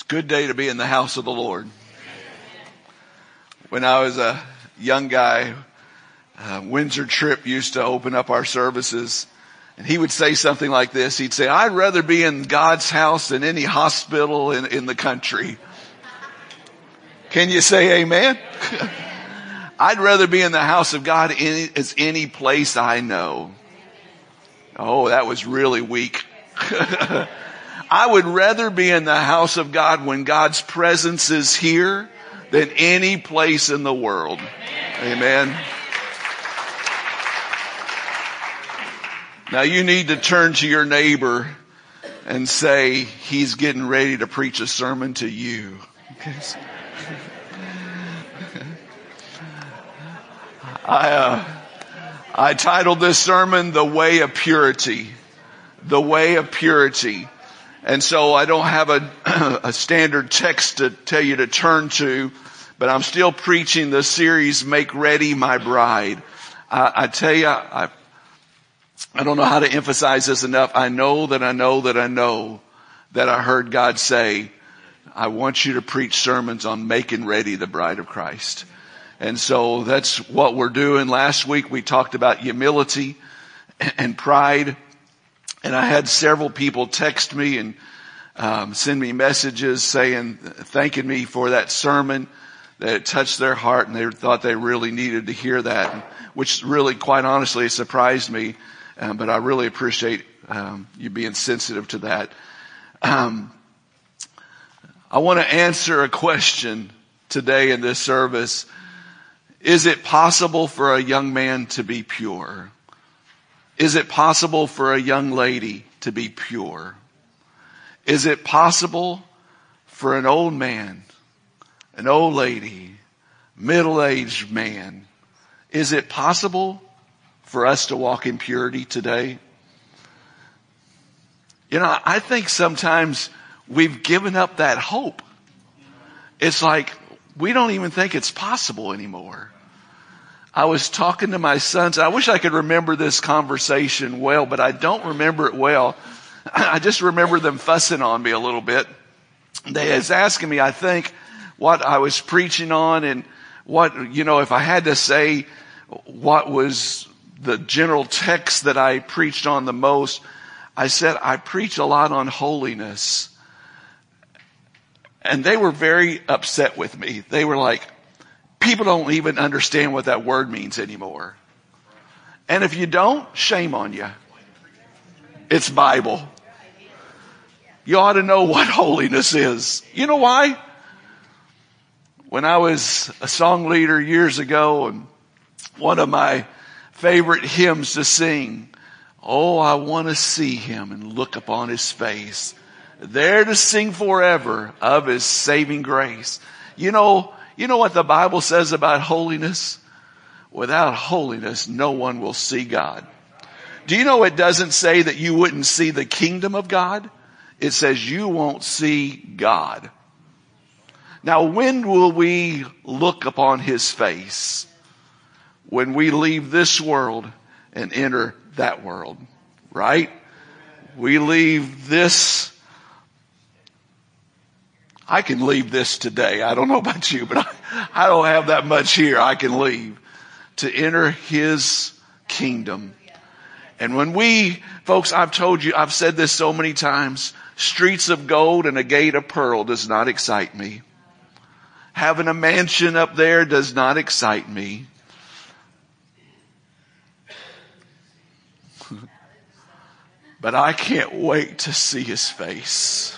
Good day to be in the house of the Lord. When I was a young guy, Windsor Tripp used to open up our services, and he would say something like this. He'd say, "I'd rather be in God's house than any hospital in the country." Can you say amen? I'd rather be in the house of God as any place I know. Oh, that was really weak. I would rather be in the house of God when God's presence is here than any place in the world. Amen. Now you need to turn to your neighbor and say, he's getting ready to preach a sermon to you. Okay. I titled this sermon, The Way of Purity. The Way of Purity. And so I don't have a standard text to tell you to turn to, but I'm still preaching the series, Make Ready My Bride. I tell you, I don't know how to emphasize this enough. I know that I heard God say, I want you to preach sermons on making ready the bride of Christ. And so that's what we're doing. Last week we talked about humility and pride. And I had several people text me and send me messages thanking me for that sermon, that it touched their heart and they thought they really needed to hear that, which really, quite honestly, surprised me. But I really appreciate you being sensitive to that. I want to answer a question today in this service. Is it possible for a young man to be pure? Is it possible for a young lady to be pure? Is it possible for an old man, an old lady, middle-aged man? Is it possible for us to walk in purity today? You know, I think sometimes we've given up that hope. It's like we don't even think it's possible anymore. I was talking to my sons. I wish I could remember this conversation well, but I don't remember it well. I just remember them fussing on me a little bit. They was asking me, I think, what I was preaching on and if I had to say what was the general text that I preached on the most, I said, I preach a lot on holiness. And they were very upset with me. They were like, people don't even understand what that word means anymore. And if you don't, shame on you. It's Bible. You ought to know what holiness is. You know why? When I was a song leader years ago, and one of my favorite hymns to sing, oh, I want to see him and look upon his face, there to sing forever of his saving grace. You know what the Bible says about holiness? Without holiness, no one will see God. Do you know it doesn't say that you wouldn't see the kingdom of God? It says you won't see God. Now, when will we look upon his face? When we leave this world and enter that world, right? We leave this. I can leave this today. I don't know about you, but I don't have that much here I can leave to enter his kingdom. And when folks, I've told you, I've said this so many times, streets of gold and a gate of pearl does not excite me. Having a mansion up there does not excite me. But I can't wait to see his face.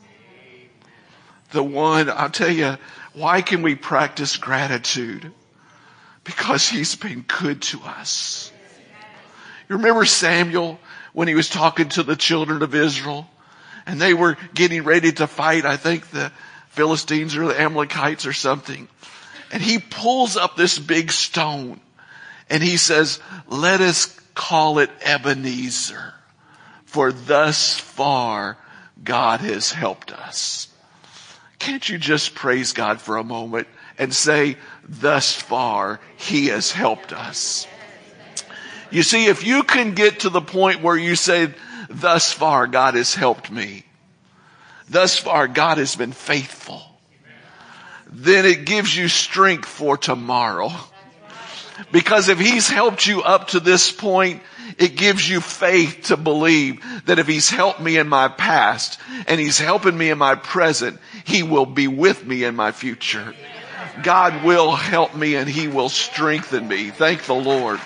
The one, I'll tell you, why can we practice gratitude? Because he's been good to us. You remember Samuel when he was talking to the children of Israel and they were getting ready to fight, I think the Philistines or the Amalekites or something. And he pulls up this big stone and he says, let us call it Ebenezer, for thus far God has helped us. Can't you just praise God for a moment and say, thus far he has helped us? You see, if you can get to the point where you say, thus far God has helped me, Thus far, God has been faithful. Then it gives you strength for tomorrow. Because if He's helped you up to this point, it gives you faith to believe that if He's helped me in my past and He's helping me in my present, He will be with me in my future. God will help me and He will strengthen me. Thank the Lord.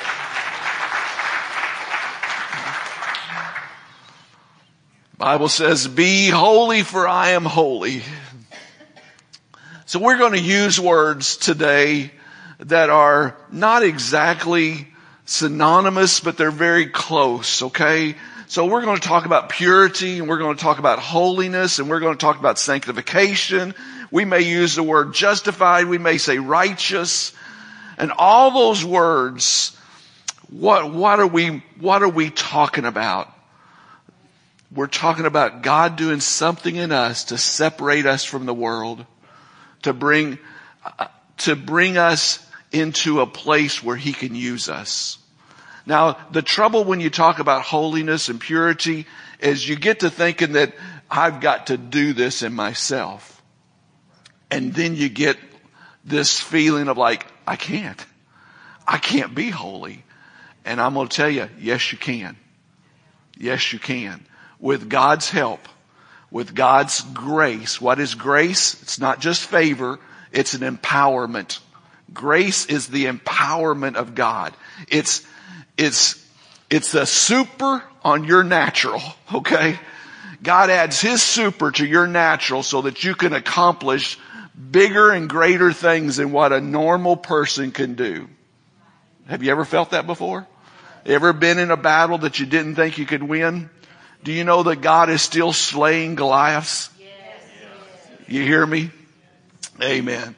Bible says, be holy for I am holy. So we're going to use words today that are not exactly synonymous, but they're very close, okay? So we're going to talk about purity, and we're going to talk about holiness, and we're going to talk about sanctification. We may use the word justified, we may say righteous, and all those words, what are we talking about? We're talking about God doing something in us to separate us from the world, to bring us into a place where He can use us. Now, the trouble when you talk about holiness and purity is you get to thinking that I've got to do this in myself. And then you get this feeling of like, I can't be holy. And I'm going to tell you, yes, you can. Yes, you can. With God's help, with God's grace. What is grace? It's not just favor. It's an empowerment. Grace is the empowerment of God. It's a super on your natural, okay? God adds His super to your natural so that you can accomplish bigger and greater things than what a normal person can do. Have you ever felt that before? Ever been in a battle that you didn't think you could win? Do you know that God is still slaying Goliaths? Yes. You hear me? Amen.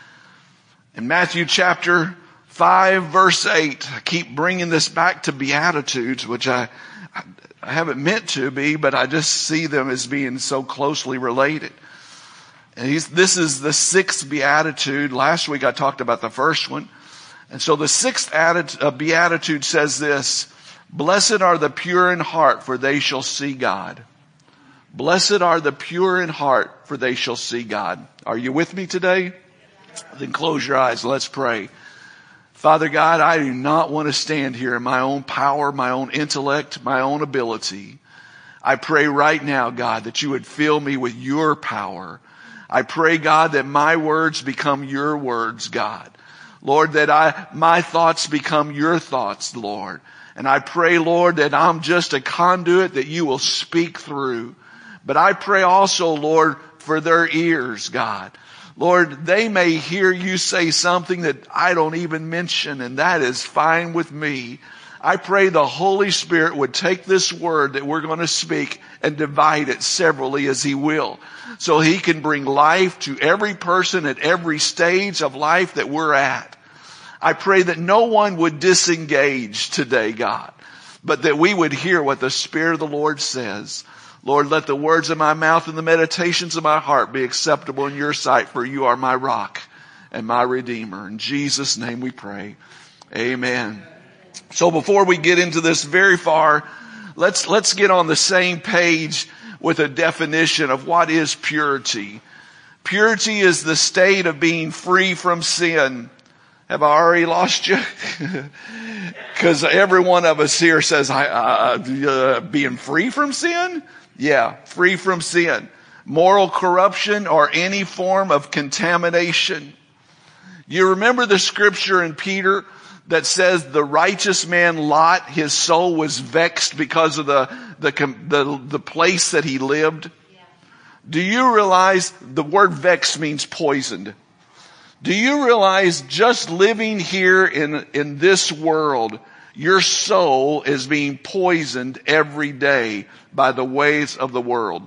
In Matthew chapter 5 verse 8, I keep bringing this back to Beatitudes, which I haven't meant to be, but I just see them as being so closely related. And this is the 6th Beatitude. Last week I talked about the first one. And so the 6th Beatitude says this, blessed are the pure in heart, for they shall see God. Blessed are the pure in heart, for they shall see God. Are you with me today? Then close your eyes. Let's pray. Father God, I do not want to stand here in my own power, my own intellect, my own ability. I pray right now, God, that you would fill me with your power. I pray, God, that my words become your words, God. Lord, that my thoughts become your thoughts, Lord. And I pray, Lord, that I'm just a conduit that you will speak through. But I pray also, Lord, for their ears, God. Lord, they may hear you say something that I don't even mention, and that is fine with me. I pray the Holy Spirit would take this word that we're going to speak and divide it severally as He will, so He can bring life to every person at every stage of life that we're at. I pray that no one would disengage today, God, but that we would hear what the Spirit of the Lord says. Lord, let the words of my mouth and the meditations of my heart be acceptable in your sight, for you are my rock and my redeemer. In Jesus' name we pray. Amen. So before we get into this very far, let's get on the same page with a definition of what is purity. Purity is the state of being free from sin. Have I already lost you? Because every one of us here says, being free from sin? Yeah, free from sin. Moral corruption or any form of contamination. You remember the scripture in Peter that says the righteous man Lot, his soul was vexed because of the place that he lived? Yeah. Do you realize the word vexed means poisoned? Do you realize just living here in this world, your soul is being poisoned every day by the ways of the world?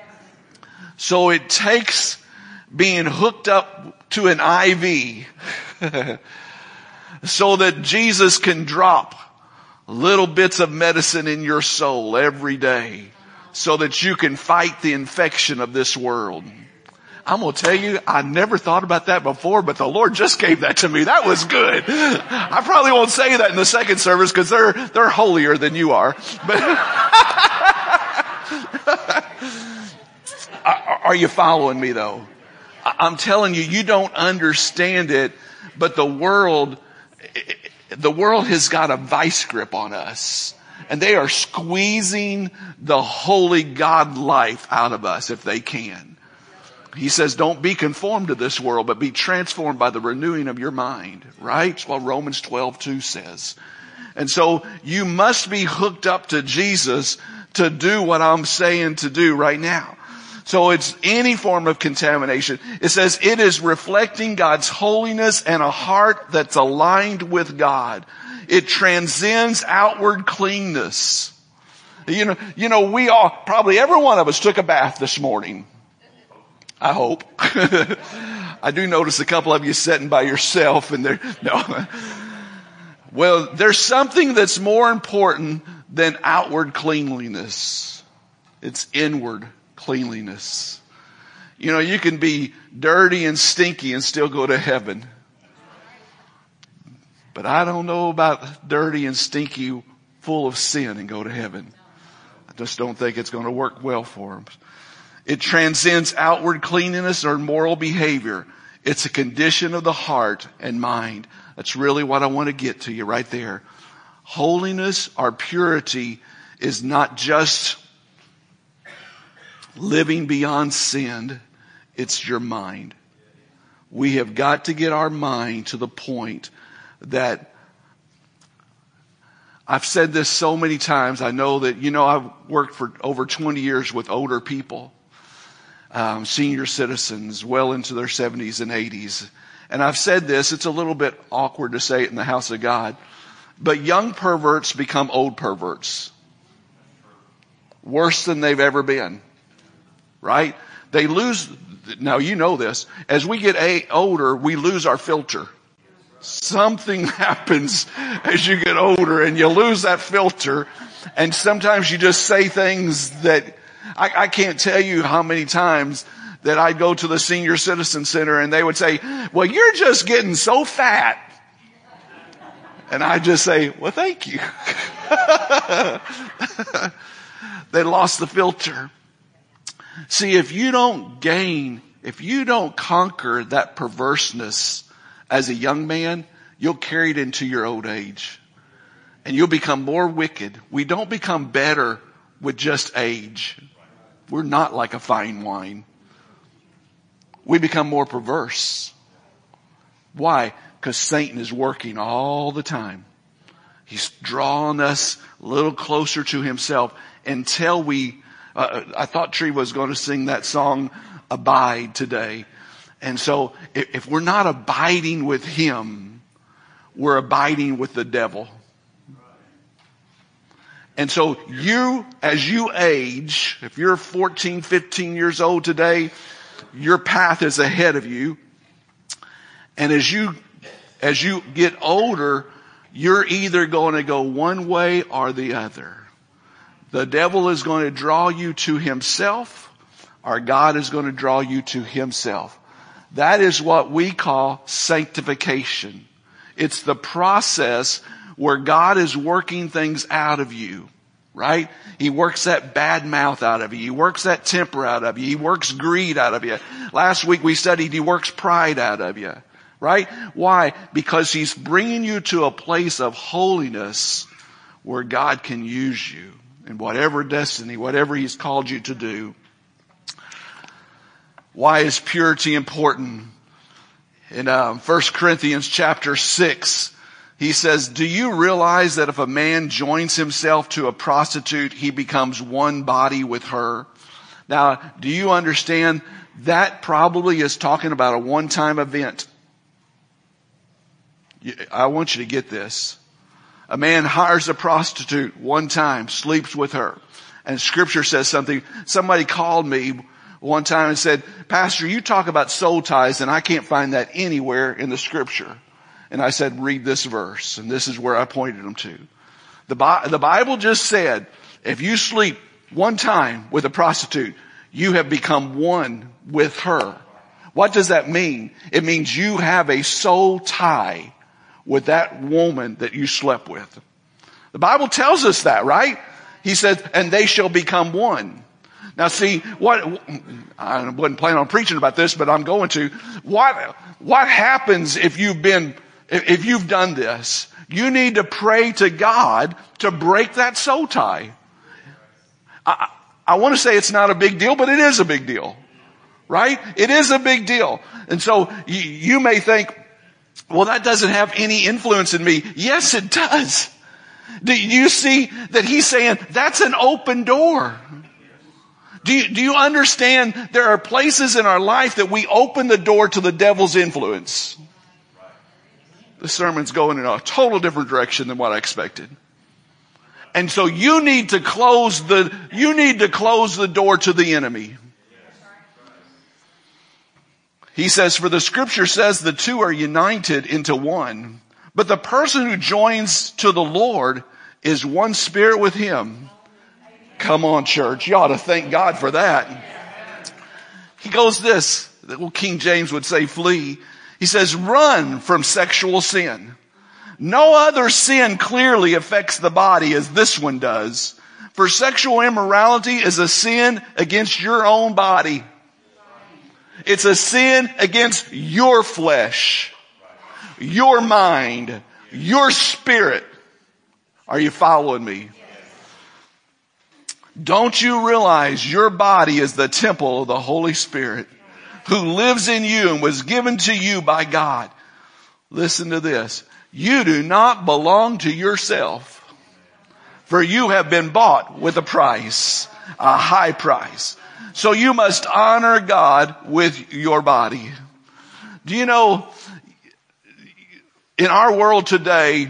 So it takes being hooked up to an IV so that Jesus can drop little bits of medicine in your soul every day so that you can fight the infection of this world. I'm going to tell you, I never thought about that before, but the Lord just gave that to me. That was good. I probably won't say that in the second service because they're holier than you are. But Are you following me though? I'm telling you, you don't understand it, but the world has got a vice grip on us. And they are squeezing the holy God life out of us if they can. He says, don't be conformed to this world, but be transformed by the renewing of your mind. Right? That's what Romans 12:2 says. And so you must be hooked up to Jesus to do what I'm saying to do right now. So it's any form of contamination. It says it is reflecting God's holiness and a heart that's aligned with God. It transcends outward cleanness. You know, we all, probably every one of us took a bath this morning. I hope. I do notice a couple of you sitting by yourself and no. Well, there's something that's more important than outward cleanliness. It's inward cleanliness. You know, you can be dirty and stinky and still go to heaven. But I don't know about dirty and stinky, full of sin and go to heaven. I just don't think it's going to work well for them. It transcends outward cleanliness or moral behavior. It's a condition of the heart and mind. That's really what I want to get to you right there. Holiness or purity is not just living beyond sin. It's your mind. We have got to get our mind to the point that I've said this so many times. I know that, I've worked for over 20 years with older people, senior citizens, well into their 70s and 80s. And I've said this, it's a little bit awkward to say it in the house of God, but young perverts become old perverts. Worse than they've ever been. Right? They lose, now you know this, as we get older, we lose our filter. Something happens as you get older and you lose that filter, and sometimes you just say things that I can't tell you how many times that I'd go to the senior citizen center and they would say, well, you're just getting so fat. And I just say, well, thank you. They lost the filter. See, if you don't conquer that perverseness as a young man, you'll carry it into your old age. And you'll become more wicked. We don't become better with just age. We're not like a fine wine. We become more perverse. Why? Because Satan is working all the time. He's drawing us a little closer to himself until I thought Tree was going to sing that song, Abide, today. And so if we're not abiding with him, we're abiding with the devil. And so as you age, if you're 14, 15 years old today, your path is ahead of you. And as you get older, you're either going to go one way or the other. The devil is going to draw you to himself, or God is going to draw you to himself. That is what we call sanctification. It's the process where God is working things out of you, right? He works that bad mouth out of you. He works that temper out of you. He works greed out of you. Last week we studied he works pride out of you, right? Why? Because he's bringing you to a place of holiness where God can use you in whatever destiny, whatever he's called you to do. Why is purity important? In 1 Corinthians chapter 6, he says, do you realize that if a man joins himself to a prostitute, he becomes one body with her? Now, do you understand that probably is talking about a one-time event? I want you to get this. A man hires a prostitute one time, sleeps with her. And scripture says something. Somebody called me one time and said, Pastor, you talk about soul ties and I can't find that anywhere in the scripture. And I said, read this verse. And this is where I pointed them to. The Bible just said, if you sleep one time with a prostitute, you have become one with her. What does that mean? It means you have a soul tie with that woman that you slept with. The Bible tells us that, right? He said, and they shall become one. Now see, I wasn't planning on preaching about this, but I'm going to. What happens if you've done this? You need to pray to God to break that soul tie. I want to say it's not a big deal, but it is a big deal. Right? It is a big deal. And so you may think, well, that doesn't have any influence in me. Yes, it does. Do you see that he's saying that's an open door? Do you understand there are places in our life that we open the door to the devil's influence? The sermon's going in a total different direction than what I expected. And so you need to close the door to the enemy. He says, for the scripture says the two are united into one. But the person who joins to the Lord is one spirit with him. Come on, church. You ought to thank God for that. He goes this, King James would say flee. He says, run from sexual sin. No other sin clearly affects the body as this one does. For sexual immorality is a sin against your own body. It's a sin against your flesh, your mind, your spirit. Are you following me? Don't you realize your body is the temple of the Holy Spirit who lives in you and was given to you by God? Listen to this. You do not belong to yourself, for you have been bought with a price, a high price. So you must honor God with your body. Do you know, in our world today,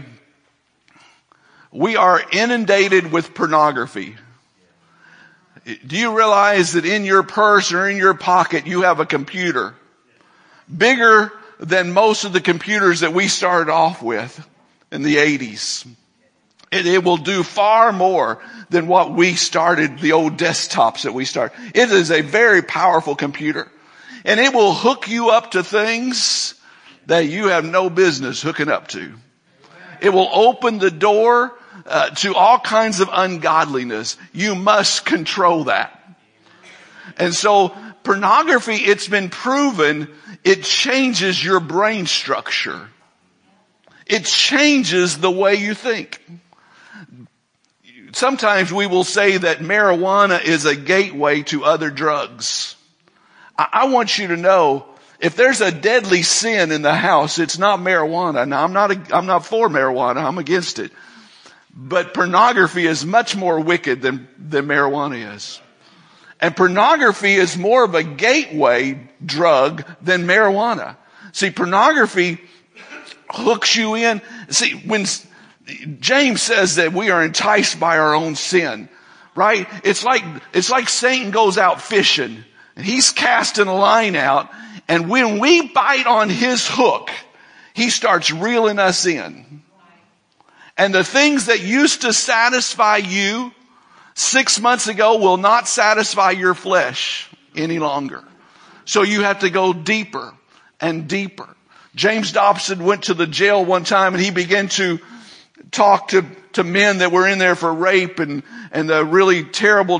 we are inundated with pornography. Do you realize that in your purse or in your pocket you have a computer bigger than most of the computers that we started off with in the 80s? It will do far more than what we started, the old desktops that we started. It is a very powerful computer. And it will hook you up to things that you have no business hooking up to. It will open the door to all kinds of ungodliness. You must control that. And so pornography, it's been proven, it changes your brain structure. It changes the way you think. Sometimes we will say that marijuana is a gateway to other drugs. I want you to know, if there's a deadly sin in the house, it's not marijuana. Now, I'm not for marijuana. I'm against it. But pornography is much more wicked than marijuana is. And pornography is more of a gateway drug than marijuana. See, pornography hooks you in. See, when James says that we are enticed by our own sin, right? It's like Satan goes out fishing and he's casting a line out, and when we bite on his hook, he starts reeling us in. And the things that used to satisfy you 6 months ago will not satisfy your flesh any longer. So you have to go deeper and deeper. James Dobson went to the jail one time and he began to talk to men that were in there for rape and the really terrible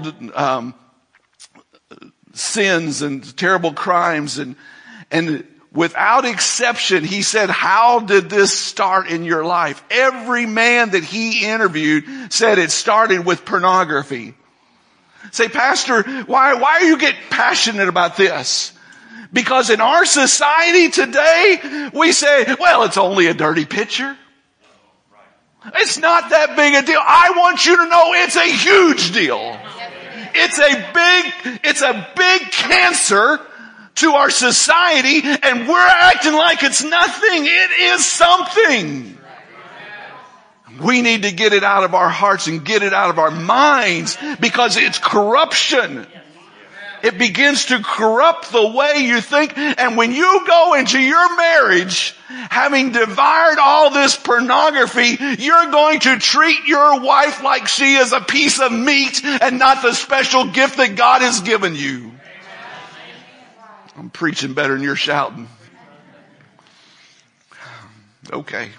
sins and terrible crimes. And without exception, he said, how did this start in your life? Every man that he interviewed said it started with pornography. Say, Pastor, why do you get passionate about this? Because in our society today, we say, well, it's only a dirty picture. It's not that big a deal. I want you to know it's a huge deal. It's a big cancer to our society, and we're acting like it's nothing. It is something. We need to get it out of our hearts and get it out of our minds, because it's corruption. It begins to corrupt the way you think. And when you go into your marriage, having devoured all this pornography, you're going to treat your wife like she is a piece of meat and not the special gift that God has given you. I'm preaching better than you're shouting. Okay.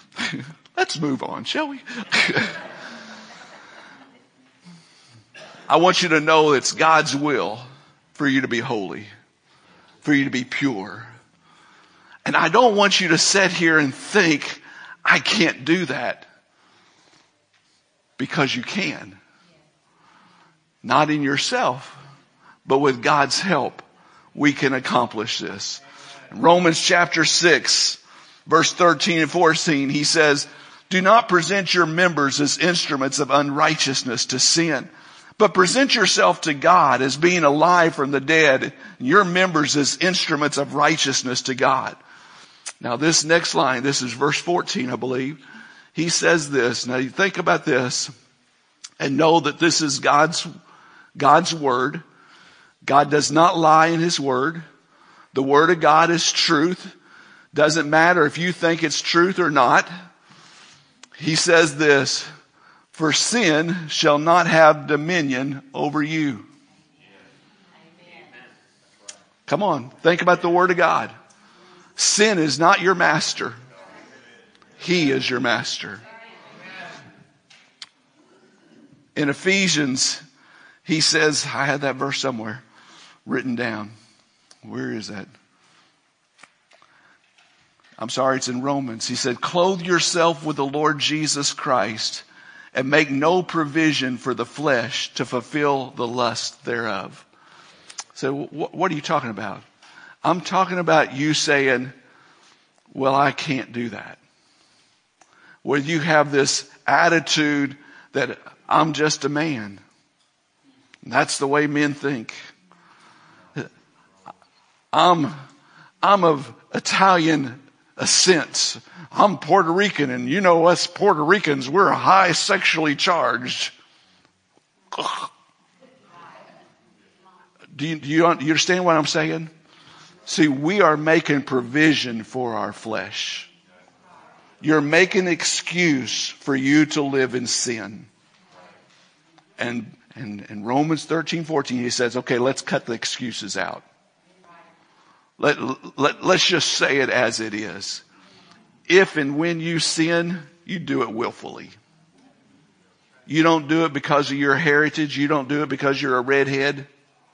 Let's move on, shall we? I want you to know it's God's will for you to be holy, for you to be pure. And I don't want you to sit here and think, I can't do that. Because you can. Not in yourself, but with God's help, we can accomplish this. In Romans chapter 6, verse 13 and 14, he says, do not present your members as instruments of unrighteousness to sin, but present yourself to God as being alive from the dead, and your members as instruments of righteousness to God. Now this next line, this is verse 14, I believe. He says this. Now you think about this and know that this is God's word. God does not lie in his word. The word of God is truth. Doesn't matter if you think it's truth or not. He says this, for sin shall not have dominion over you. Come on, think about the word of God. Sin is not your master. He is your master. In Ephesians, he says, I had that verse somewhere written down. Where is that? I'm sorry, it's in Romans. He said, clothe yourself with the Lord Jesus Christ and make no provision for the flesh to fulfill the lust thereof. So what are you talking about? I'm talking about you saying, well, I can't do that. Where you have this attitude that I'm just a man. And that's the way men think. I'm of Italian ascent. I'm Puerto Rican, and you know us Puerto Ricans, we're high sexually charged. Do you understand what I'm saying? See, we are making provision for our flesh. You're making an excuse for you to live in sin. And in Romans 13:14, he says, okay, let's cut the excuses out. Let's just say it as it is. If and when you sin, you do it willfully. You don't do it because of your heritage. You don't do it because you're a redhead.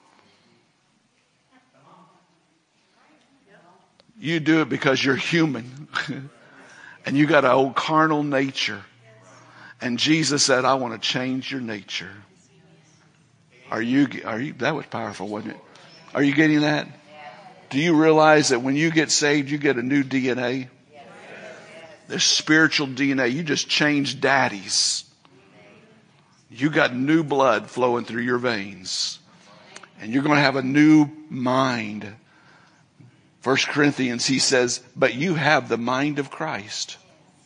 You do it because you're human. And you got an old carnal nature. And Jesus said, I want to change your nature. Are you, that was powerful, wasn't it? Are you getting that? Do you realize that when you get saved, you get a new DNA? This spiritual DNA. You just changed daddies. You got new blood flowing through your veins. And you're going to have a new mind. 1 Corinthians, he says, but you have the mind of Christ.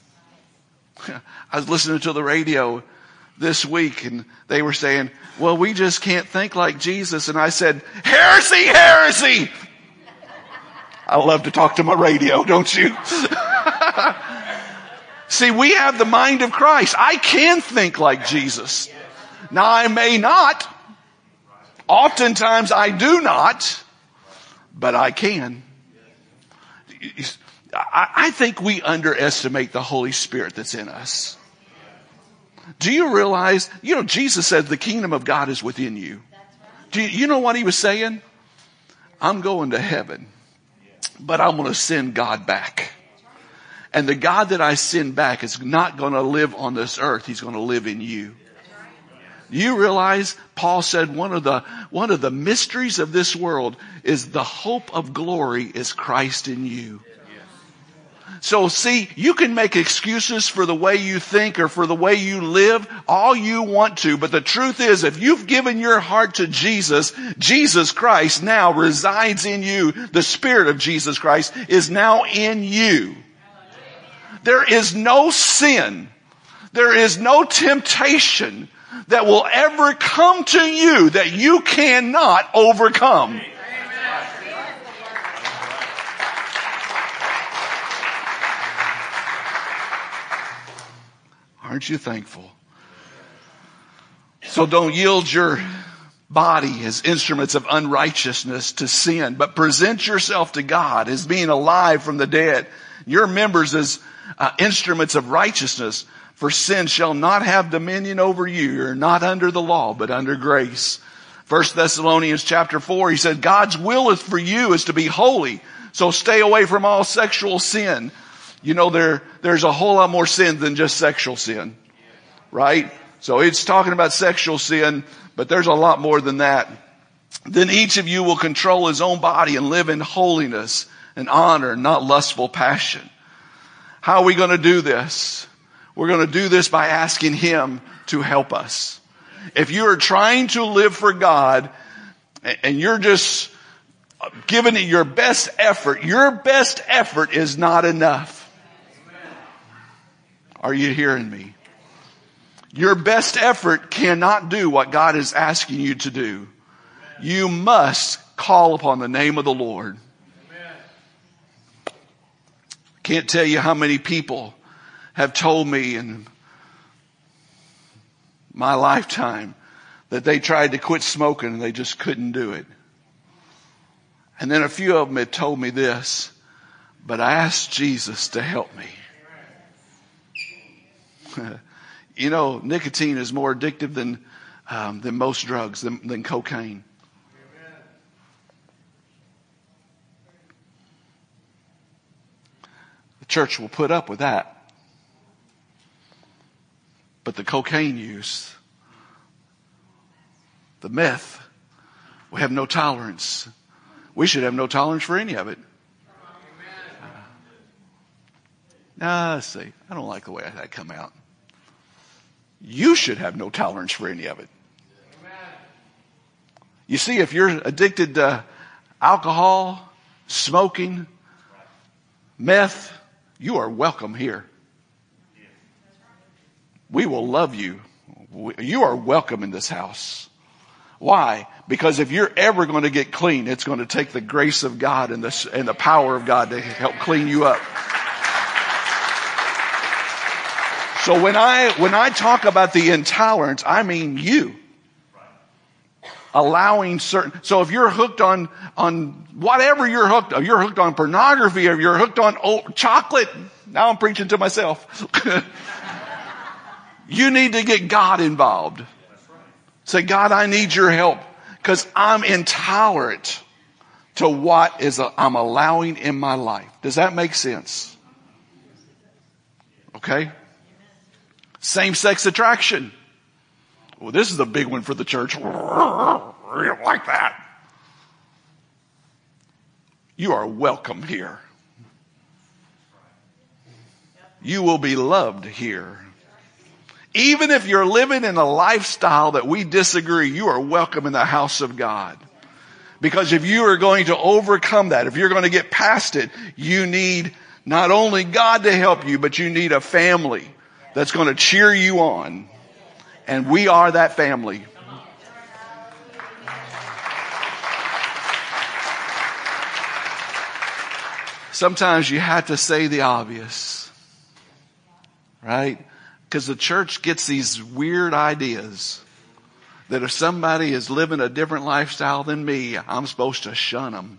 I was listening to the radio this week and they were saying, well, we just can't think like Jesus. And I said, heresy, heresy. I love to talk to my radio, don't you? See, we have the mind of Christ. I can think like Jesus. Now I may not. Oftentimes I do not, but I can. I think we underestimate the Holy Spirit that's in us. Do you realize, Jesus said the kingdom of God is within you. Do you know what he was saying? I'm going to heaven, but I'm going to send God back. And the God that I send back is not going to live on this earth. He's going to live in you. You realize Paul said one of the mysteries of this world is the hope of glory is Christ in you. So see, you can make excuses for the way you think or for the way you live all you want to. But the truth is, if you've given your heart to Jesus, Jesus Christ now resides in you. The Spirit of Jesus Christ is now in you. There is no sin. There is no temptation that will ever come to you that you cannot overcome. Aren't you thankful? So don't yield your body as instruments of unrighteousness to sin, but present yourself to God as being alive from the dead. Your members as instruments of righteousness. For sin shall not have dominion over you. You're not under the law, but under grace. 1 Thessalonians chapter 4, he said, God's will is for you is to be holy. So stay away from all sexual sin. You know, there's a whole lot more sin than just sexual sin. Right? So it's talking about sexual sin, but there's a lot more than that. Then each of you will control his own body and live in holiness and honor, not lustful passion. How are we going to do this? We're going to do this by asking him to help us. If you are trying to live for God and you're just giving it your best effort is not enough. Are you hearing me? Your best effort cannot do what God is asking you to do. You must call upon the name of the Lord. Can't tell you how many people have told me in my lifetime that they tried to quit smoking and they just couldn't do it. And then a few of them had told me this, but I asked Jesus to help me. You know, nicotine is more addictive than most drugs, than cocaine. The church will put up with that. But the cocaine use, the meth, we have no tolerance. We should have no tolerance for any of it. Let's see. I don't like the way that come out. You should have no tolerance for any of it. You see, if you're addicted to alcohol, smoking, meth, you are welcome here. We will love you. You are welcome in this house. Why? Because if you're ever going to get clean, it's going to take the grace of God and the power of God to help clean you up. So when I talk about the intolerance, I mean you. Allowing certain, so if you're hooked on whatever you're hooked on pornography, or you're hooked on chocolate, now I'm preaching to myself. You need to get God involved. Say, God, I need your help because I'm intolerant to what I'm allowing in my life. Does that make sense? Okay. Same-sex attraction. Well, this is a big one for the church. We don't like that. You are welcome here. You will be loved here. Even if you're living in a lifestyle that we disagree, you are welcome in the house of God. Because if you are going to overcome that, if you're going to get past it, you need not only God to help you, but you need a family that's going to cheer you on. And we are that family. Sometimes you have to say the obvious, right? Because the church gets these weird ideas that if somebody is living a different lifestyle than me, I'm supposed to shun them.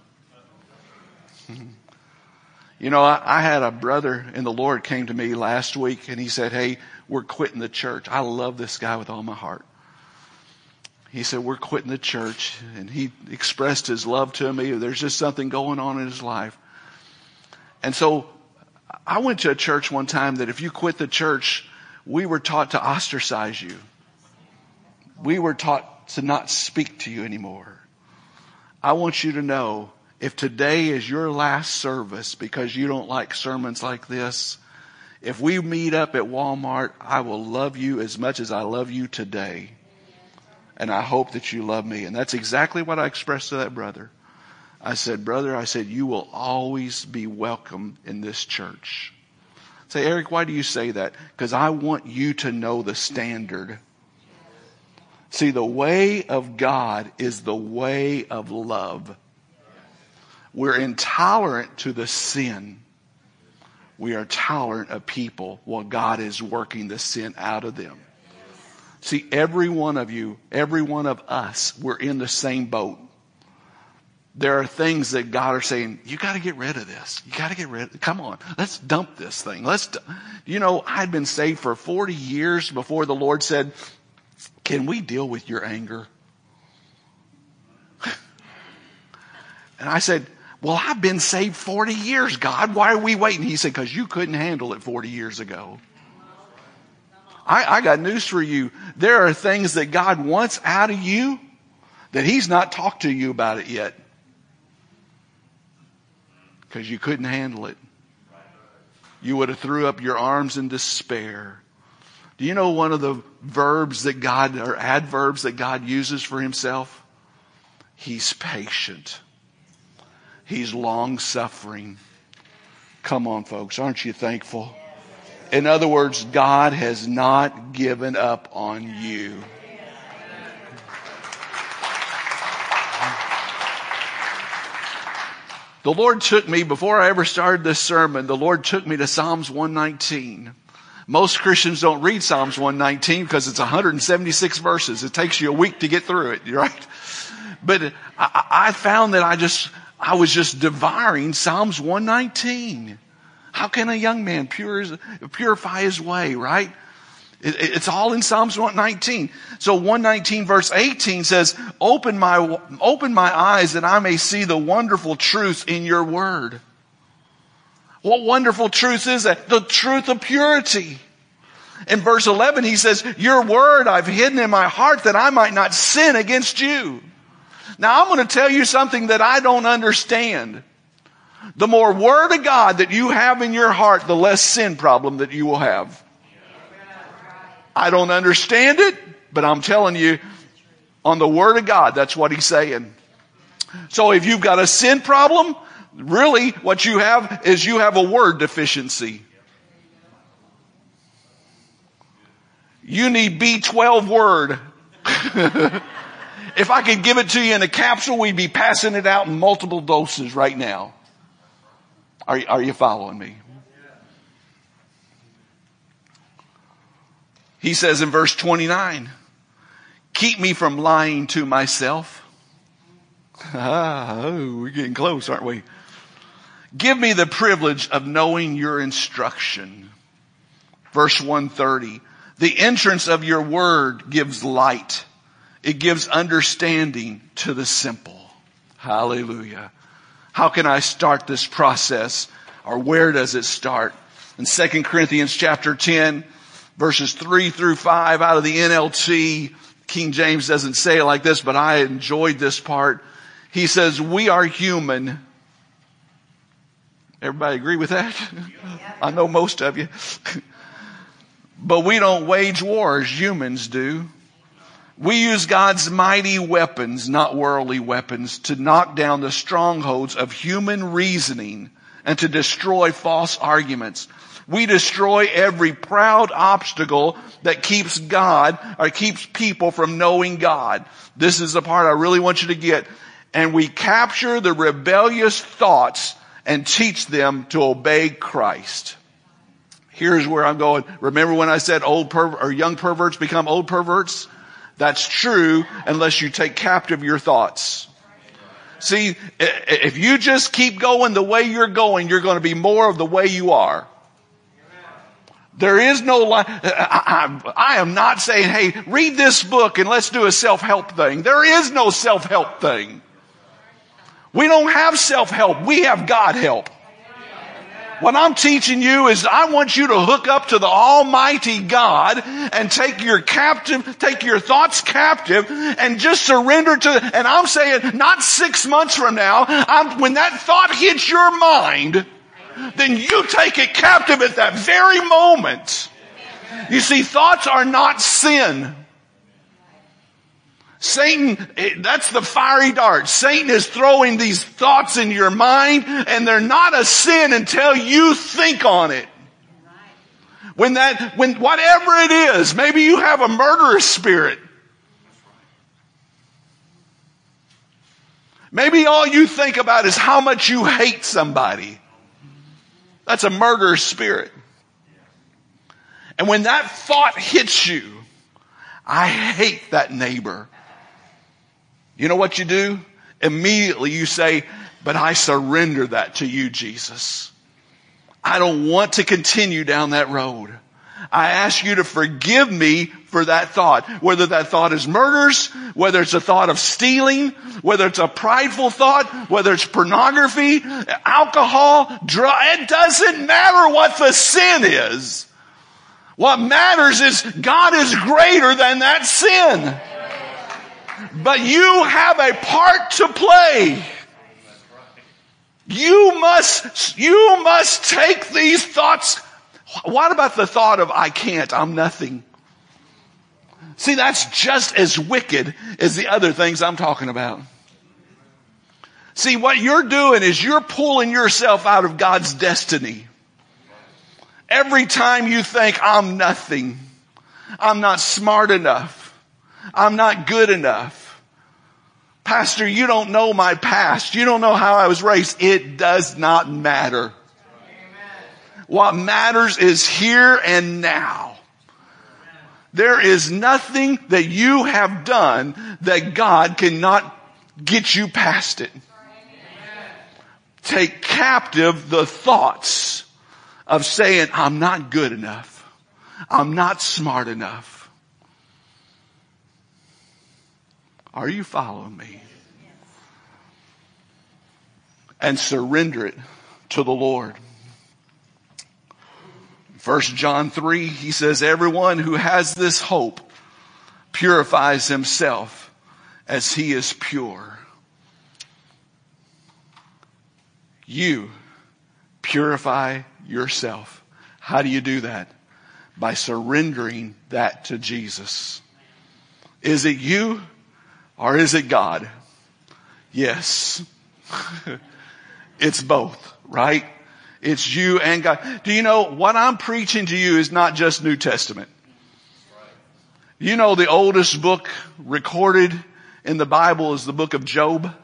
You know, I had a brother in the Lord came to me last week and he said, hey, we're quitting the church. I love this guy with all my heart. He said, we're quitting the church. And he expressed his love to me. There's just something going on in his life. And so I went to a church one time that if you quit the church, we were taught to ostracize you. We were taught to not speak to you anymore. I want you to know, if today is your last service because you don't like sermons like this, if we meet up at Walmart, I will love you as much as I love you today. And I hope that you love me. And that's exactly what I expressed to that brother. I said, brother, you will always be welcome in this church. Say, Eric, why do you say that? Because I want you to know the standard. See, the way of God is the way of love. We're intolerant to the sin. We are tolerant of people while God is working the sin out of them. See, every one of you, every one of us, we're in the same boat. There are things that God are saying, you got to get rid of this. You got to get rid of it. Come on, let's dump this thing. I'd been saved for 40 years before the Lord said, can we deal with your anger? And I said, well, I've been saved 40 years, God. Why are we waiting? He said, because you couldn't handle it 40 years ago. I got news for you. There are things that God wants out of you that He's not talked to you about it yet. Because you couldn't handle it. You would have threw up your arms in despair. Do you know one of the verbs that God, or adverbs that God uses for Himself? He's patient. He's long-suffering. Come on, folks. Aren't you thankful? In other words, God has not given up on you. The Lord took me, before I ever started this sermon, the Lord took me to Psalms 119. Most Christians don't read Psalms 119 because it's 176 verses. It takes you a week to get through it, right? But I found that I was just devouring Psalms 119. How can a young man purify his way, right? It's all in Psalms 119. So 119 verse 18 says, open my eyes that I may see the wonderful truth in your word. What wonderful truth is that? The truth of purity. In verse 11 he says, your word I've hidden in my heart that I might not sin against you. Now I'm going to tell you something that I don't understand. The more word of God that you have in your heart, the less sin problem that you will have. I don't understand it, but I'm telling you, on the word of God, that's what He's saying. So if you've got a sin problem, really what you have is you have a word deficiency. You need B12 word. If I could give it to you in a capsule, we'd be passing it out in multiple doses right now. Are you following me? He says in verse 29, keep me from lying to myself. We're getting close, aren't we? Give me the privilege of knowing your instruction. Verse 130, the entrance of your word gives light. It gives understanding to the simple. Hallelujah. How can I start this process? Or where does it start? In 2 Corinthians chapter 10, verses 3 through 5 out of the NLT, King James doesn't say it like this, but I enjoyed this part. He says, we are human. Everybody agree with that? I know most of you. But we don't wage war as humans do. We use God's mighty weapons, not worldly weapons, to knock down the strongholds of human reasoning and to destroy false arguments. We destroy every proud obstacle that keeps God or keeps people from knowing God. This is the part I really want you to get. And we capture the rebellious thoughts and teach them to obey Christ. Here's where I'm going. Remember when I said young perverts become old perverts? That's true unless you take captive your thoughts. See, if you just keep going the way you're going to be more of the way you are. There is no lie. I am not saying, hey, read this book and let's do a self-help thing. There is no self-help thing. We don't have self-help. We have God help. What I'm teaching you is I want you to hook up to the Almighty God and take your thoughts captive and just surrender to, and I'm saying not 6 months from now, when that thought hits your mind, then you take it captive at that very moment. You see, thoughts are not sin. Satan, that's the fiery dart. Satan is throwing these thoughts in your mind, and they're not a sin until you think on it. When whatever it is, maybe you have a murderous spirit. Maybe all you think about is how much you hate somebody. That's a murderous spirit. And when that thought hits you, I hate that neighbor. You know what you do? immediately you say, but I surrender that to you, Jesus. I don't want to continue down that road. I ask you to forgive me for that thought. Whether that thought is murders, whether it's a thought of stealing, whether it's a prideful thought, whether it's pornography, alcohol, it doesn't matter what the sin is. What matters is God is greater than that sin. But you have a part to play. You must take these thoughts. What about the thought of I can't, I'm nothing? See, that's just as wicked as the other things I'm talking about. See, what you're doing is you're pulling yourself out of God's destiny. Every time you think I'm nothing, I'm not smart enough, I'm not good enough. Pastor, you don't know my past. You don't know how I was raised. It does not matter. Amen. What matters is here and now. There is nothing that you have done that God cannot get you past it. Amen. Take captive the thoughts of saying, I'm not good enough. I'm not smart enough. Are you following me? And surrender it to the Lord. 1 John 3, he says, everyone who has this hope purifies himself as he is pure. You purify yourself. How do you do that? By surrendering that to Jesus. Is it you? Or is it God? Yes. It's both, right? It's you and God. Do you know what I'm preaching to you is not just New Testament? You know the oldest book recorded in the Bible is the book of Job.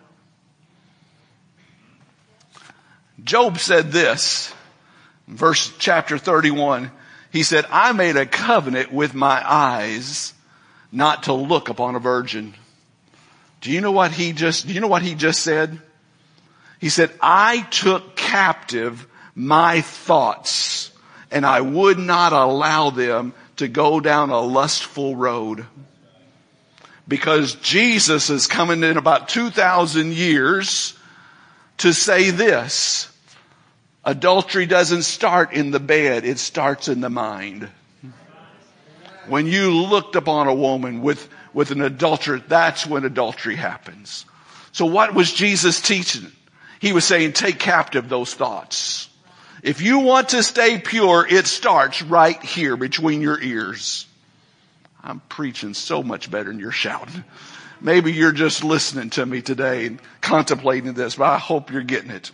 Job said this, chapter 31. He said, I made a covenant with my eyes not to look upon a virgin. Do you know what he just said? He said, I took captive my thoughts and I would not allow them to go down a lustful road. Because Jesus is coming in about 2,000 years to say this. Adultery doesn't start in the bed, it starts in the mind. When you looked upon a woman with an adulterer, that's when adultery happens. So what was Jesus teaching? He was saying, take captive those thoughts. If you want to stay pure, it starts right here between your ears. I'm preaching so much better than you're shouting. Maybe you're just listening to me today and contemplating this, but I hope you're getting it.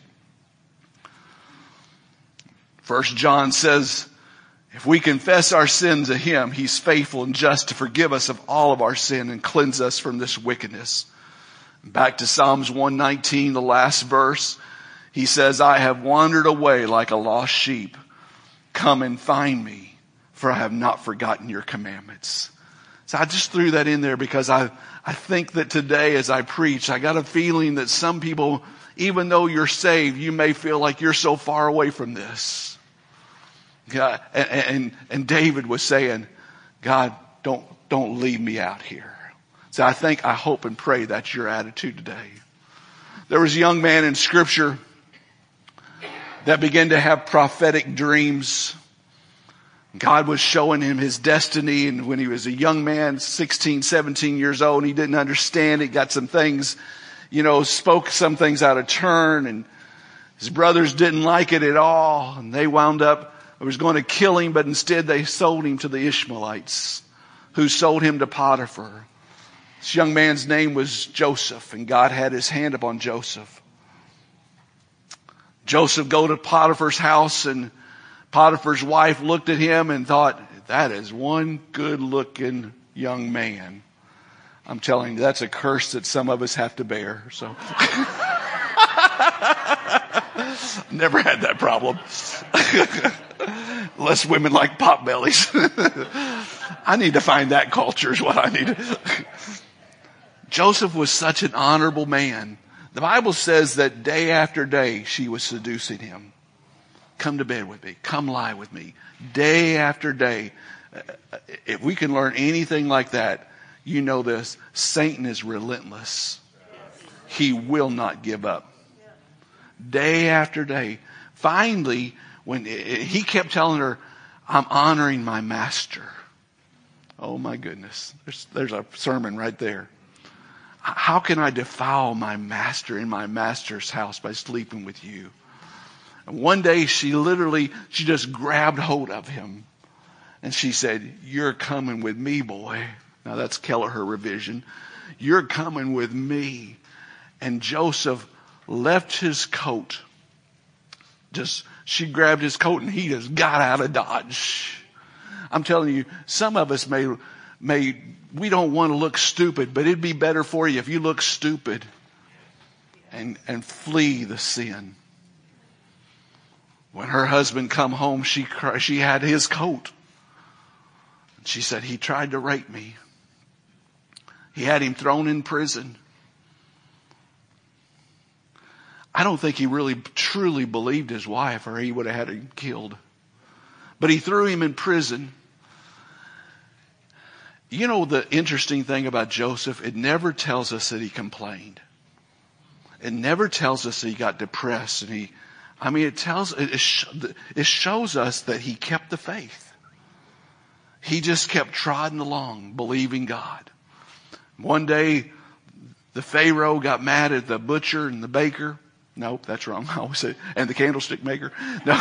1 John says, if we confess our sins to him, he's faithful and just to forgive us of all of our sin and cleanse us from this wickedness. Back to Psalms 119, the last verse. He says, I have wandered away like a lost sheep. Come and find me, for I have not forgotten your commandments. So I just threw that in there because I think that today as I preach, I got a feeling that some people, even though you're saved, you may feel like you're so far away from this. God, and David was saying, God, don't leave me out here. So I hope and pray that's your attitude today. There was a young man in Scripture that began to have prophetic dreams. God was showing him his destiny, and when he was a young man, 16, 17 years old, and he didn't understand it, got some things, spoke some things out of turn, and his brothers didn't like it at all, and they wound up, was going to kill him, but instead they sold him to the Ishmaelites, who sold him to Potiphar. This young man's name was Joseph, and God had his hand upon Joseph. Joseph go to Potiphar's house, and Potiphar's wife looked at him and thought, that is one good looking young man. I'm telling you, that's a curse that some of us have to bear. So never had that problem. Less women like pot bellies. I need to find that culture is what I need. Joseph was such an honorable man. The Bible says that day after day she was seducing him. Come to bed with me. Come lie with me. Day after day. If we can learn anything like that, you know this. Satan is relentless. He will not give up. Day after day. Finally, when he kept telling her, I'm honoring my master. Oh my goodness. There's a sermon right there. How can I defile my master in my master's house by sleeping with you? And one day she just grabbed hold of him. And she said, you're coming with me, boy. Now that's Kelleher revision. You're coming with me. And Joseph left his coat. She grabbed his coat and he just got out of Dodge. I'm telling you, some of us we don't want to look stupid, but it'd be better for you if you look stupid and flee the sin. When her husband come home, she had his coat. She said, he tried to rape me. He had him thrown in prison. I don't think he really truly believed his wife, or he would have had him killed. But he threw him in prison. You know the interesting thing about Joseph, it never tells us that he complained. It never tells us that he got depressed and it shows us that he kept the faith. He just kept trotting along, believing God. One day, the Pharaoh got mad at the butcher and the baker. Nope, that's wrong. I always say, and the candlestick maker. No,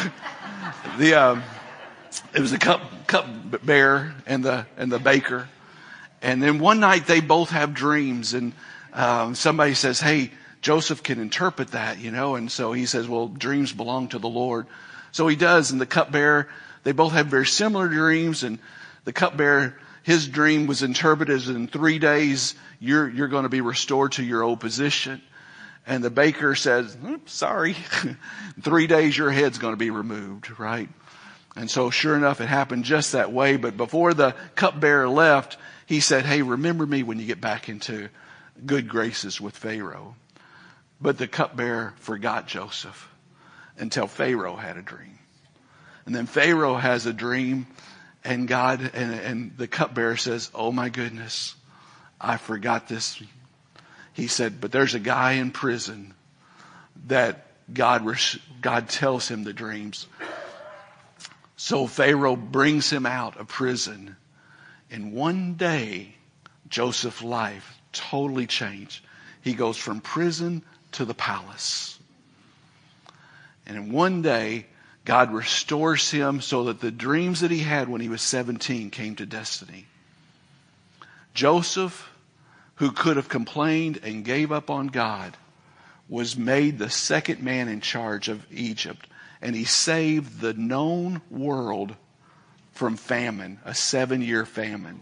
it was the cup bearer and the baker. And then one night they both have dreams, and somebody says, hey, Joseph can interpret that, and so he says, well, dreams belong to the Lord. So he does, and the cupbearer, they both have very similar dreams, and the cupbearer, his dream was interpreted as in 3 days, you're going to be restored to your old position. And the baker says, sorry, 3 days your head's going to be removed, right? And so sure enough, it happened just that way. But before the cupbearer left, he said, hey, remember me when you get back into good graces with Pharaoh. But the cupbearer forgot Joseph until Pharaoh had a dream. And then Pharaoh has a dream, and and the cupbearer says, oh my goodness, I forgot this. He said, but there's a guy in prison that God tells him the dreams. So Pharaoh brings him out of prison. In one day, Joseph's life totally changed. He goes from prison to the palace. And in one day, God restores him so that the dreams that he had when he was 17 came to destiny. Joseph, who could have complained and gave up on God, was made the second man in charge of Egypt. And he saved the known world from famine, a 7-year famine.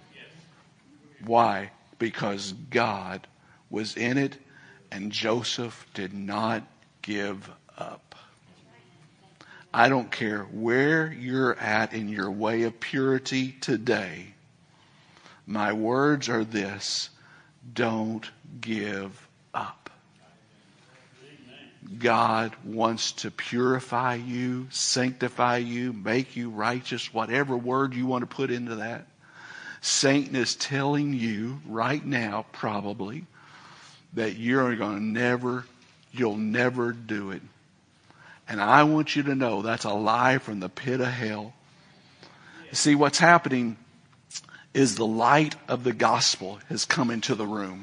Why? Because God was in it, and Joseph did not give up. I don't care where you're at in your way of purity today. My words are this: don't give up. God wants to purify you, sanctify you, make you righteous, whatever word you want to put into that. Satan is telling you right now, probably, that you'll never do it. And I want you to know that's a lie from the pit of hell. See, what's happening is the light of the gospel has come into the room.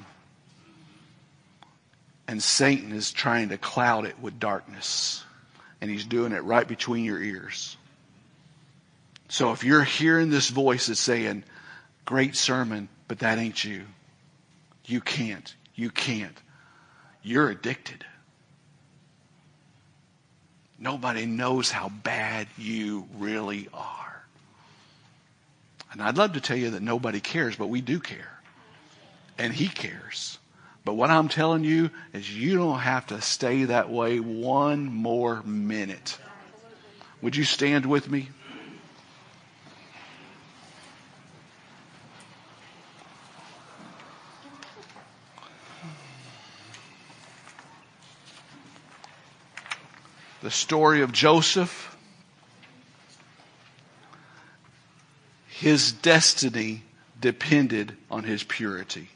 And Satan is trying to cloud it with darkness. And he's doing it right between your ears. So if you're hearing this voice that's saying, great sermon, but that ain't you. You can't. You're addicted. Nobody knows how bad you really are. And I'd love to tell you that nobody cares, but we do care. And he cares. But what I'm telling you is you don't have to stay that way one more minute. Would you stand with me? The story of Joseph, his destiny depended on his purity.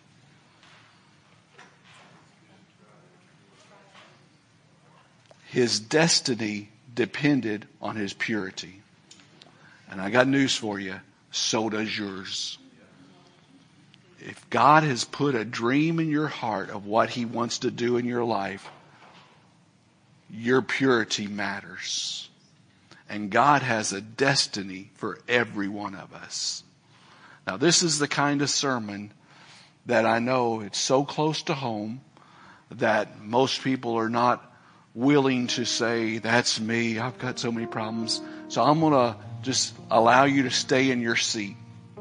His destiny depended on his purity. And I got news for you. So does yours. If God has put a dream in your heart of what He wants to do in your life, your purity matters. And God has a destiny for every one of us. Now, this is the kind of sermon that I know it's so close to home that most people are not willing to say, that's me, I've got so many problems. So I'm going to just allow you to stay in your seat.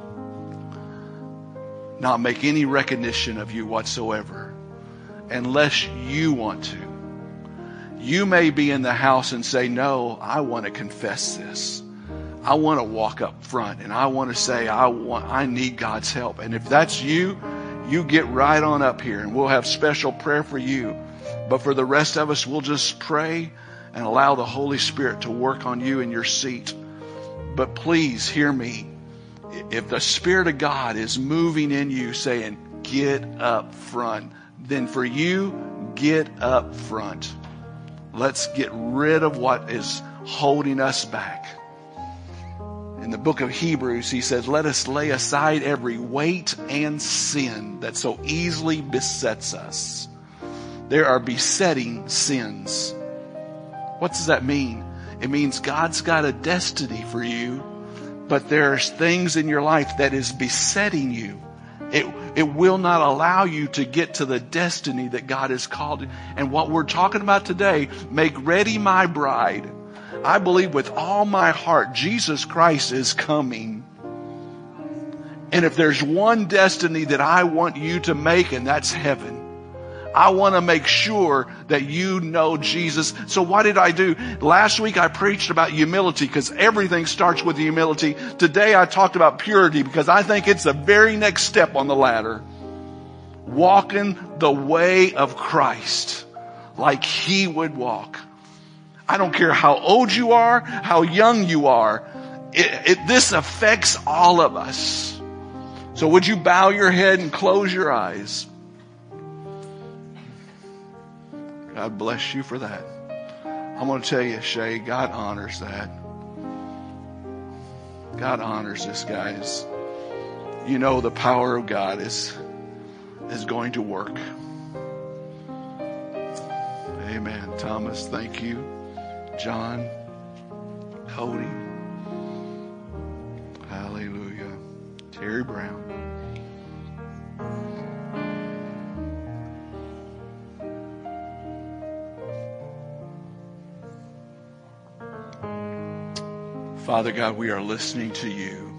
Not make any recognition of you whatsoever. Unless you want to. You may be in the house and say, no, I want to confess this. I want to walk up front and I want to say, I need God's help. And if that's you, you get right on up here and we'll have special prayer for you. But for the rest of us, we'll just pray and allow the Holy Spirit to work on you in your seat. But please hear me. If the Spirit of God is moving in you saying, get up front, then for you, get up front. Let's get rid of what is holding us back. In the book of Hebrews, he says, let us lay aside every weight and sin that so easily besets us. There are besetting sins. What does that mean? It means God's got a destiny for you, but there's things in your life that is besetting you. It will not allow you to get to the destiny that God has called you. And what we're talking about today, make ready my bride. I believe with all my heart, Jesus Christ is coming. And if there's one destiny that I want you to make, and that's heaven. I want to make sure that you know Jesus. So what did I do? Last week I preached about humility because everything starts with humility. Today I talked about purity because I think it's the very next step on the ladder. Walking the way of Christ like He would walk. I don't care how old you are, how young you are. This affects all of us. So would you bow your head and close your eyes? God bless you for that. I'm going to tell you, Shay, God honors that. God honors this, guys. You know the power of God is going to work. Amen. Thomas, thank you. John, Cody. Hallelujah. Terry Brown. Father God, we are listening to you.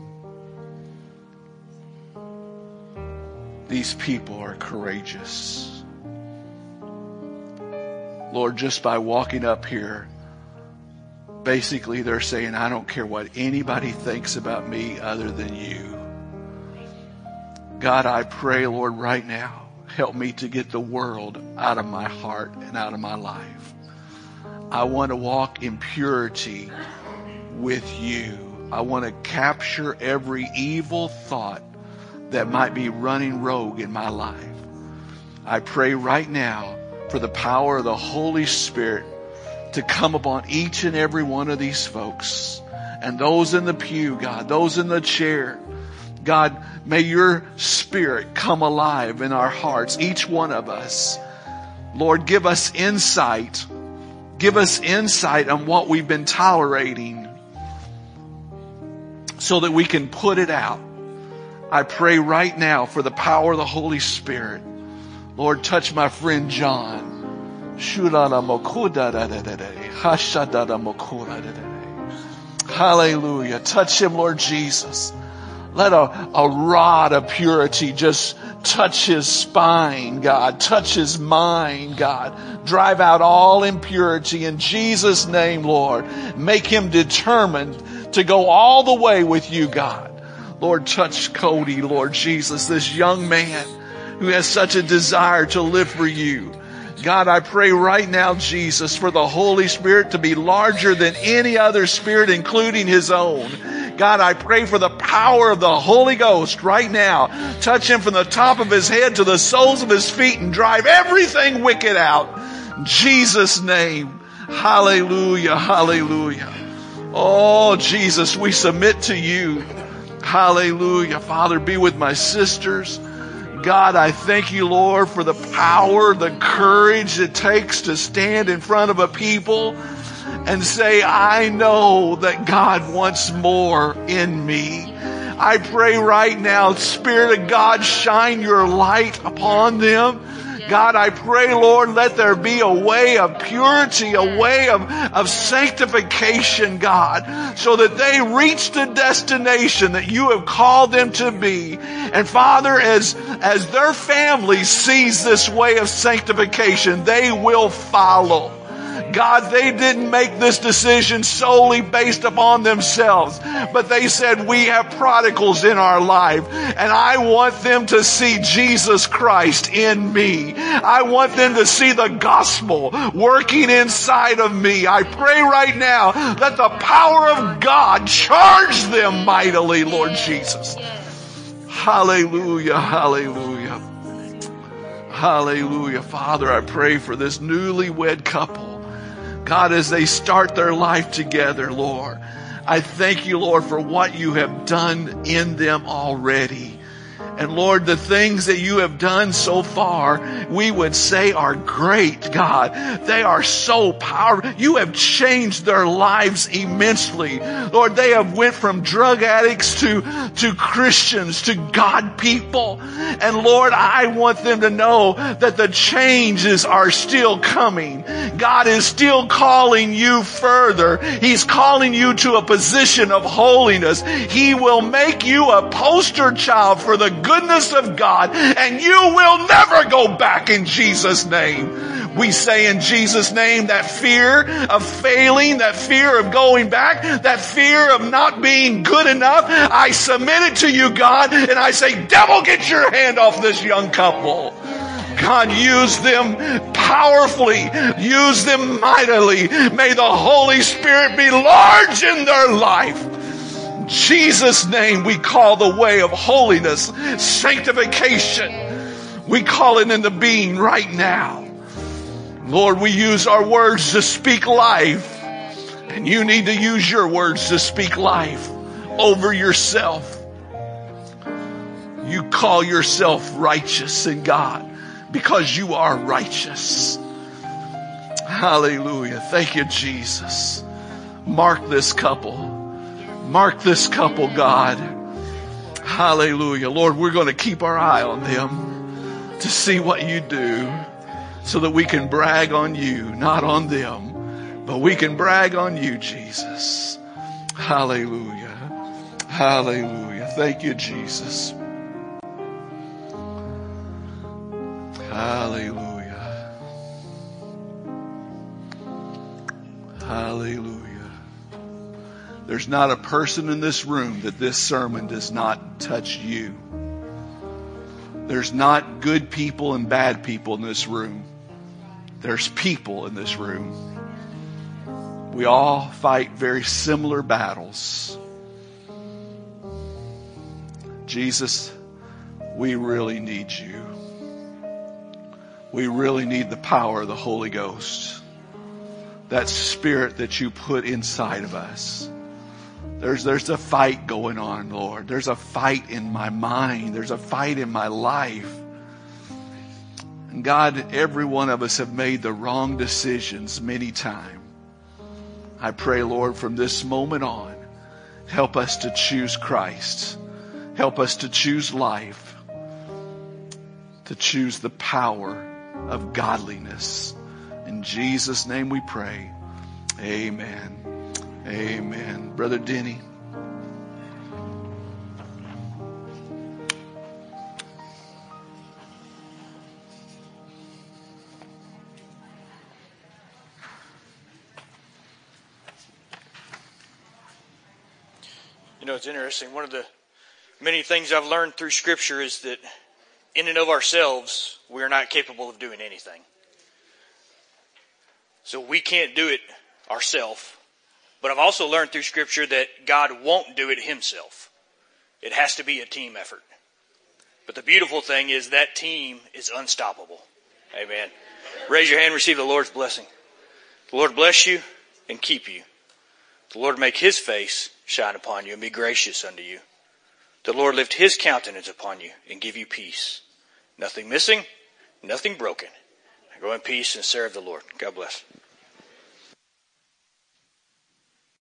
These people are courageous. Lord, just by walking up here, basically they're saying, I don't care what anybody thinks about me other than you. God, I pray, Lord, right now, help me to get the world out of my heart and out of my life. I want to walk in purity with you. I want to capture every evil thought that might be running rogue in my life. I pray right now for the power of the Holy Spirit to come upon each and every one of these folks and those in the pew, God, those in the chair. God, may your Spirit come alive in our hearts, each one of us. Lord, give us insight. Give us insight on what we've been tolerating so that we can put it out. I pray right now for the power of the Holy Spirit. Lord, touch my friend John. Hallelujah. Touch him, Lord Jesus. Let a rod of purity just touch his spine, God. Touch his mind, God. Drive out all impurity in Jesus' name, Lord. Make him determined to go all the way with you, God. Lord, touch Cody, Lord Jesus, this young man who has such a desire to live for you. God, I pray right now, Jesus, for the Holy Spirit to be larger than any other spirit, including His own. God, I pray for the power of the Holy Ghost right now. Touch Him from the top of His head to the soles of His feet and drive everything wicked out. In Jesus' name. Hallelujah, hallelujah. Oh, Jesus, we submit to You. Hallelujah. Father, be with my sisters. God, I thank You, Lord, for the power, the courage it takes to stand in front of a people and say, I know that God wants more in me. I pray right now, Spirit of God, shine Your light upon them. God, I pray, Lord, let there be a way of purity, a way of sanctification, God, so that they reach the destination that You have called them to be. And Father, as their family sees this way of sanctification, they will follow. God, they didn't make this decision solely based upon themselves, but they said, we have prodigals in our life, and I want them to see Jesus Christ in me. I want them to see the gospel working inside of me. I pray right now, let the power of God charge them mightily, Lord Jesus. Hallelujah, hallelujah. Hallelujah. Father, I pray for this newlywed couple. God, as they start their life together, Lord, I thank You, Lord, for what You have done in them already. And Lord, the things that You have done so far, we would say are great, God. They are so powerful. You have changed their lives immensely. Lord, they have went from drug addicts to Christians, to God people. And Lord, I want them to know that the changes are still coming. God is still calling you further. He's calling you to a position of holiness. He will make you a poster child for the goodness of God, and you will never go back in Jesus' name. We say in Jesus' name, that fear of failing, that fear of going back, that fear of not being good enough, I submit it to You, God, and I say, devil, get your hand off this young couple. God, use them powerfully. Use them mightily. May the Holy Spirit be large in their life. In Jesus' name, we call the way of holiness, sanctification. We call it into being right now. Lord, we use our words to speak life. And You need to use Your words to speak life over yourself. You call yourself righteous in God because You are righteous. Hallelujah. Thank You, Jesus. Mark this couple. Mark this couple, God. Hallelujah. Lord, we're going to keep our eye on them to see what You do so that we can brag on You, not on them, but we can brag on You, Jesus. Hallelujah. Hallelujah. Thank You, Jesus. Hallelujah. Hallelujah. There's not a person in this room that this sermon does not touch you. There's not good people and bad people in this room. There's people in this room. We all fight very similar battles. Jesus, we really need You. We really need the power of the Holy Ghost. That Spirit that You put inside of us. There's a fight going on, Lord. There's a fight in my mind. There's a fight in my life. And God, every one of us have made the wrong decisions many times. I pray, Lord, from this moment on, help us to choose Christ. Help us to choose life. To choose the power of godliness. In Jesus' name we pray. Amen. Amen. Brother Denny. You know, it's interesting. One of the many things I've learned through Scripture is that in and of ourselves, we are not capable of doing anything. So we can't do it ourselves. But I've also learned through Scripture that God won't do it himself. It has to be a team effort. But the beautiful thing is that team is unstoppable. Amen. Raise your hand, receive the Lord's blessing. The Lord bless you and keep you. The Lord make his face shine upon you and be gracious unto you. The Lord lift his countenance upon you and give you peace. Nothing missing, nothing broken. Go in peace and serve the Lord. God bless.